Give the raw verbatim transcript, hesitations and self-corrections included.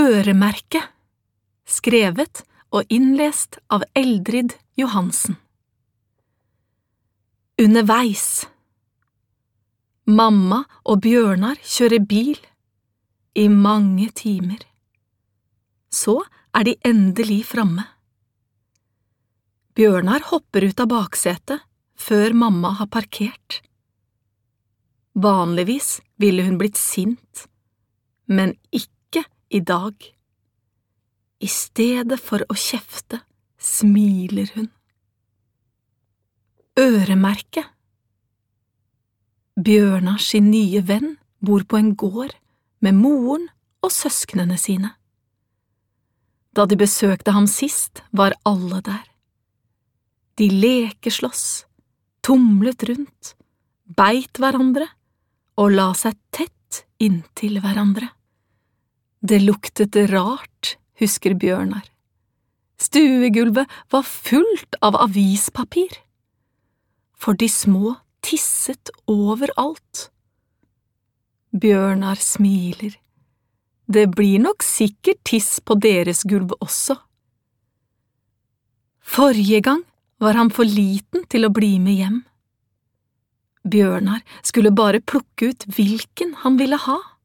Øremerke, skrevet og innlest av Eldrid Johansen. Underveis. Mamma og Bjørnar kjører bil i mange timer. Så er de endelig framme. Bjørnar hopper ut av baksetet før mamma har parkert. Vanligvis ville hun blitt sint, men ikke i dag. I stedet for å kjefte, smiler hun. Øremerke. Bjørnar sin nye venn bor på en gård med moren og søsknene sine. Da de besøkte ham sist, var alle der. De lekeslåss, tumlet rundt, beit hverandre og la seg tett inntil hverandre. Det luktet rart, husker Bjørnar. Stuegulvet var fullt av avispapir, for de små tisset overalt. Bjørnar smiler. Det blir nok sikkert tiss på deres gulv også. Forrige gang var han for liten til å bli med hjem. Bjørnar skulle bare plukke ut hvilken han ville ha.